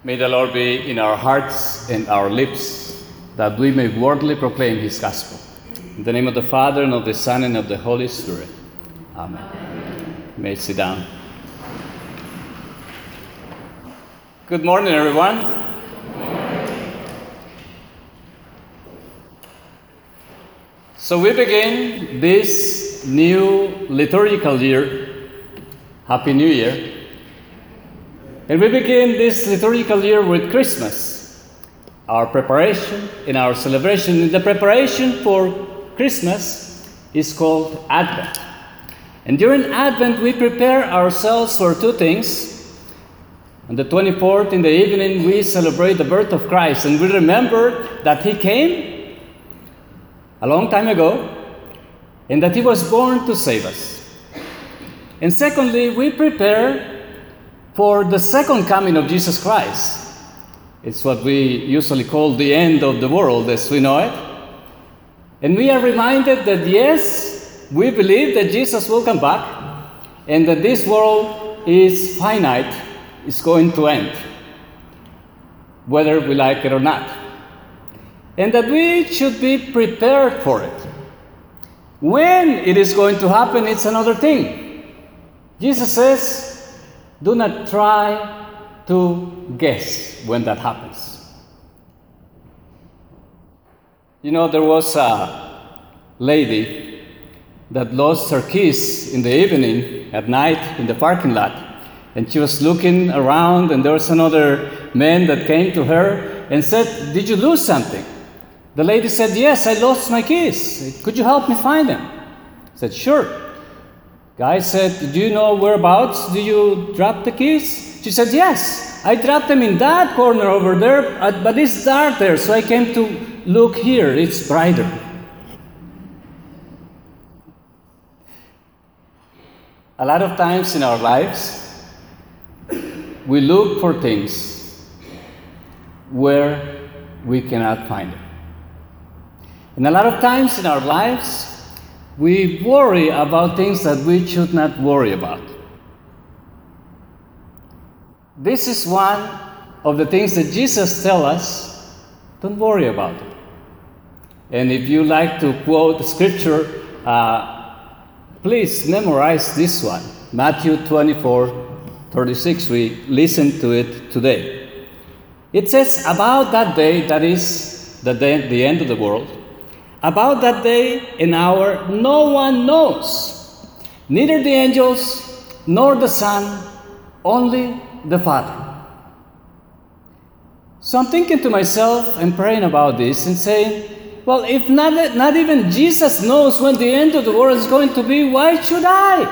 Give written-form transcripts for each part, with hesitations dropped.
May the Lord be in our hearts and our lips, that we may worthily proclaim His gospel. In the name of the Father, and of the Son, and of the Holy Spirit. Amen. You may sit down. Good morning, everyone. So we begin this new liturgical year. Happy New Year. And we begin this liturgical year with Christmas, our preparation and our celebration. And the preparation for Christmas is called Advent. And during Advent, we prepare ourselves for two things. On the 24th in the evening, we celebrate the birth of Christ, and we remember that He came a long time ago, and that He was born to save us. And secondly, we prepare for the second coming of Jesus Christ. It's what we usually call the end of the world as we know it. And we are reminded that yes, we believe that Jesus will come back and that this world is finite, is going to end, whether we like it or not. And that we should be prepared for it. When it is going to happen, it's another thing. Jesus says, do not try to guess when that happens. You know, there was a lady that lost her keys in the evening, at night, in the parking lot. And she was looking around, and there was another man that came to her and said, did you lose something? The lady said, yes, I lost my keys. Could you help me find them? I said, sure. Guy said, do you know whereabouts? Do you drop the keys? She said, yes, I dropped them in that corner over there, but it's dark there, so I came to look here. It's brighter. A lot of times in our lives, we look for things where we cannot find them. And a lot of times in our lives, we worry about things that we should not worry about. This is one of the things that Jesus tells us, don't worry about it. And if you like to quote scripture, please memorize this one. Matthew 24:36. We listen to it today. It says, about that day, that is the end of the world, about that day and hour, no one knows, neither the angels nor the Son, only the Father. So I'm thinking to myself and praying about this and saying, well, if not even Jesus knows when the end of the world is going to be, why should I?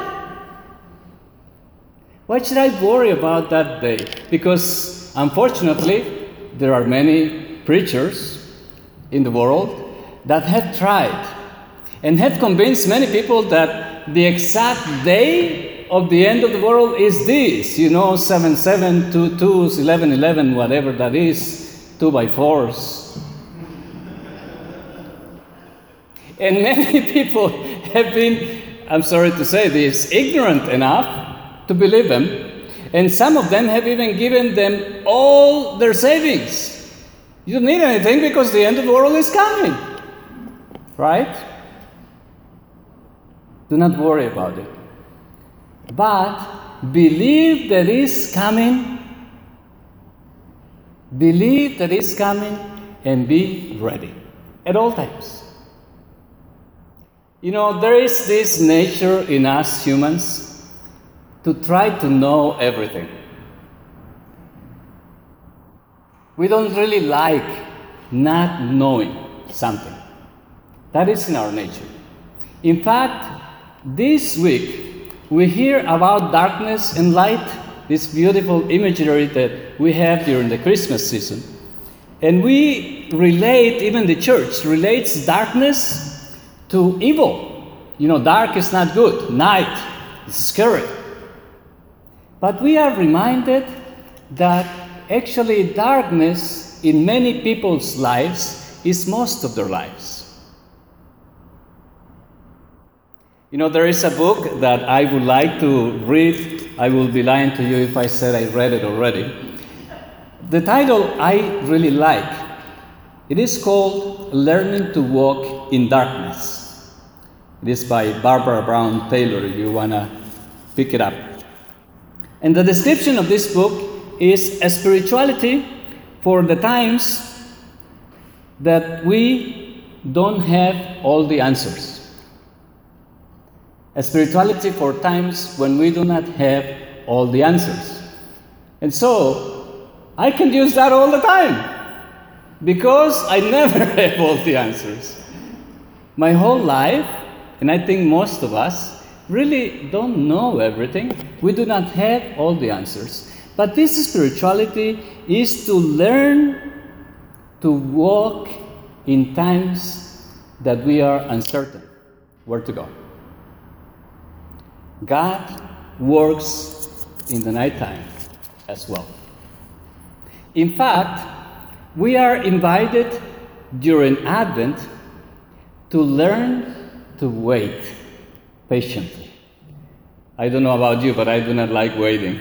Why should I worry about that day? Because unfortunately, there are many preachers in the world that have tried and have convinced many people that the exact day of the end of the world is this, 7/7, 2/2s, 11/11, whatever that is, 2x4s. And many people have been, I'm sorry to say this, ignorant enough to believe them, and some of them have even given them all their savings. You don't need anything because the end of the world is coming. Right? Do not worry about it. But believe that it's coming. Believe that it's coming and be ready at all times. There is this nature in us humans to try to know everything. We don't really like not knowing something. That is in our nature. In fact, this week, we hear about darkness and light, this beautiful imagery that we have during the Christmas season. And we relate, even the church relates darkness to evil. Dark is not good. Night is scary. But we are reminded that actually darkness in many people's lives is most of their lives. There is a book that I would like to read. I will be lying to you if I said I read it already. the title I really like. It is called Learning to Walk in Darkness. It is by Barbara Brown Taylor, if you want to pick it up. And the description of this book is a spirituality for the times that we don't have all the answers. A spirituality for times when we do not have all the answers. And so, I can use that all the time, because I never have all the answers. My whole life, and I think most of us, really don't know everything. We do not have all the answers. But this spirituality is to learn to walk in times that we are uncertain where to go. God works in the nighttime as well. In fact, we are invited during Advent to learn to wait patiently. I don't know about you, but I do not like waiting.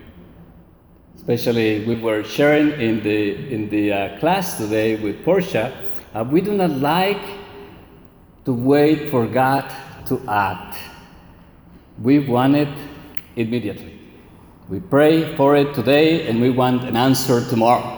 Especially we were sharing in the class today with Portia. We do not like to wait for God to act. We want it immediately. We pray for it today and we want an answer tomorrow.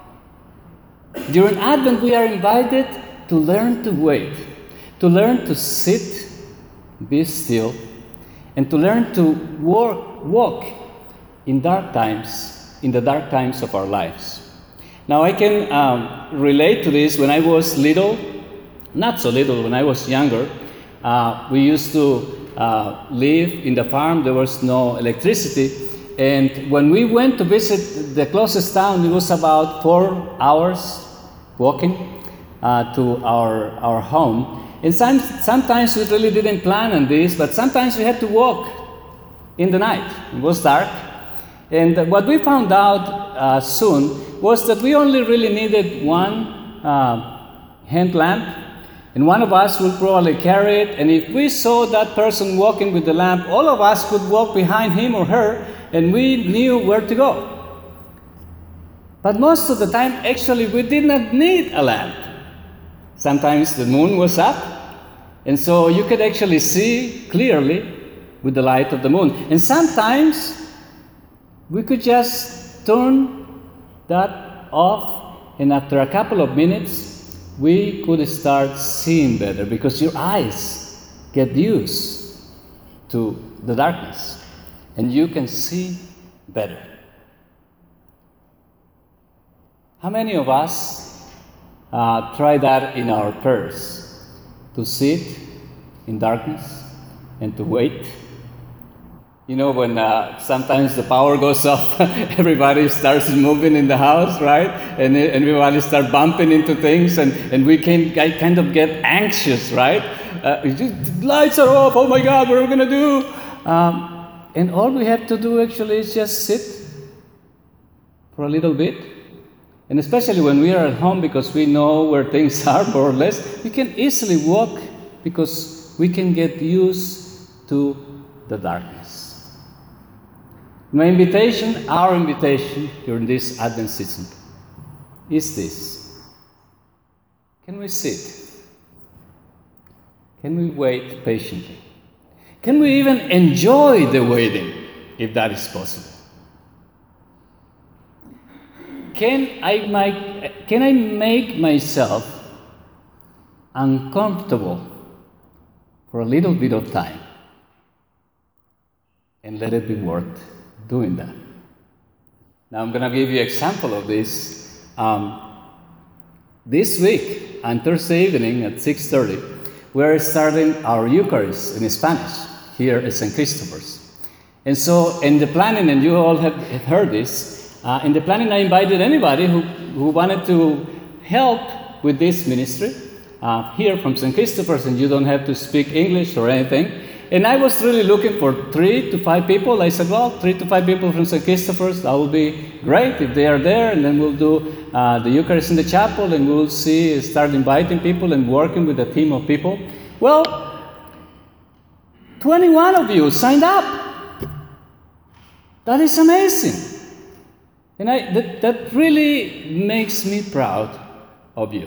During Advent, we are invited to learn to wait, to learn to sit, be still, and to learn to walk in dark times, in the dark times of our lives. Now, I can relate to this. When I was little, not so little, when I was younger, we used to live in the farm. There was no electricity, and when we went to visit the closest town, it was about 4 hours walking to our home. And sometimes we really didn't plan on this, but sometimes we had to walk in the night. It was dark, and what we found out soon was that we only really needed one hand lamp. And one of us will probably carry it, and if we saw that person walking with the lamp, all of us could walk behind him or her, and we knew where to go. But most of the time, actually, we did not need a lamp. Sometimes the moon was up, and so you could actually see clearly with the light of the moon. And sometimes we could just turn that off, and after a couple of minutes, we could start seeing better, because your eyes get used to the darkness and you can see better. How many of us try that in our prayers? To sit in darkness and to wait? You know, when sometimes the power goes off, everybody starts moving in the house, right? And everybody starts bumping into things, and we can kind of get anxious, right? Lights are off, oh my God, what are we going to do? And all we have to do actually is just sit for a little bit. And especially when we are at home, because we know where things are, more or less, we can easily walk because we can get used to the darkness. My invitation, our invitation during this Advent season is this. Can we sit? Can we wait patiently? Can we even enjoy the waiting, if that is possible? Can I make myself uncomfortable for a little bit of time and let it be worth doing that? Now I'm going to give you an example of this. This week, on Thursday evening at 6:30, we're starting our Eucharist in Spanish here at St. Christopher's. And so in the planning, and you all have heard this, in the planning I invited anybody who wanted to help with this ministry here from St. Christopher's, and you don't have to speak English or anything. And I was really looking for 3 to 5 people. I said, well, 3 to 5 people from St. Christopher's, that would be great if they are there. And then we'll do the Eucharist in the chapel, and we'll start inviting people and working with a team of people. Well, 21 of you signed up. That is amazing. And that really makes me proud of you.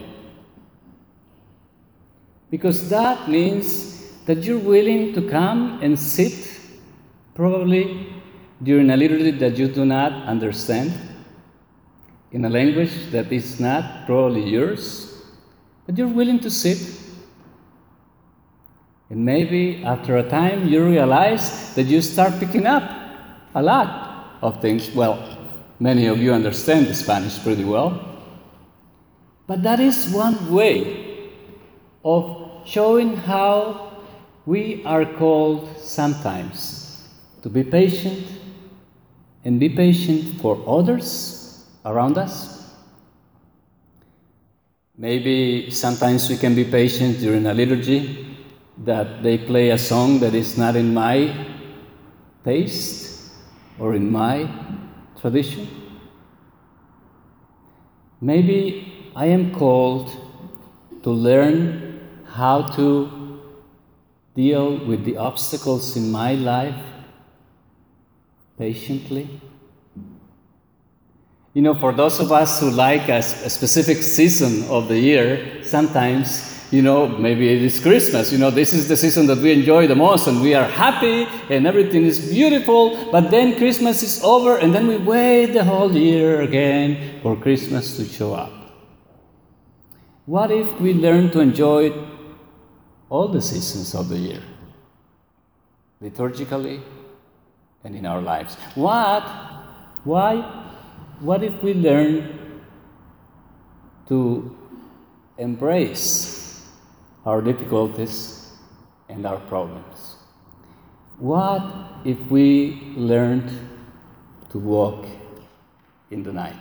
Because that means that you're willing to come and sit, probably during a liturgy that you do not understand, in a language that is not probably yours, but you're willing to sit. And maybe after a time you realize that you start picking up a lot of things. Well, many of you understand the Spanish pretty well. But that is one way of showing how we are called sometimes to be patient and be patient for others around us. Maybe sometimes we can be patient during a liturgy that they play a song that is not in my taste or in my tradition. Maybe I am called to learn how to deal with the obstacles in my life patiently. You know, for those of us who like a specific season of the year, sometimes, maybe it is Christmas. This is the season that we enjoy the most and we are happy and everything is beautiful. But then Christmas is over and then we wait the whole year again for Christmas to show up. What if we learn to enjoy all the seasons of the year, liturgically and in our lives? What if we learn to embrace our difficulties and our problems? What if we learned to walk in the night?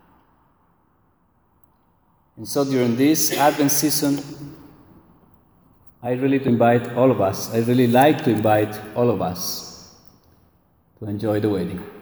And so during this Advent season, I really like to invite all of us to enjoy the wedding.